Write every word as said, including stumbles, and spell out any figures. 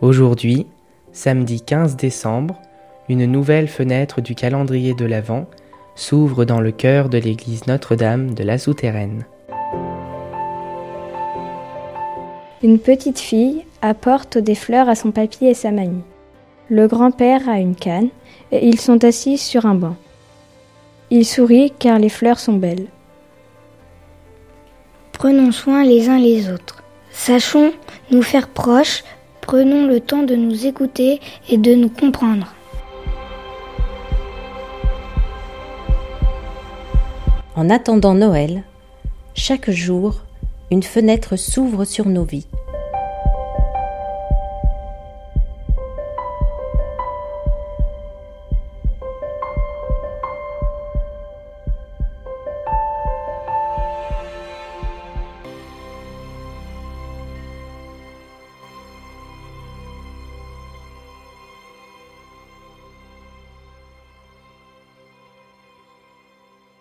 Aujourd'hui, samedi quinze décembre, une nouvelle fenêtre du calendrier de l'Avent s'ouvre dans le cœur de l'église Notre-Dame de la Souterraine. Une petite fille apporte des fleurs à son papy et sa mamie. Le grand-père a une canne et ils sont assis sur un banc. Il sourit car les fleurs sont belles. Prenons soin les uns les autres. Sachons nous faire proches, prenons le temps de nous écouter et de nous comprendre. En attendant Noël, chaque jour, une fenêtre s'ouvre sur nos vies.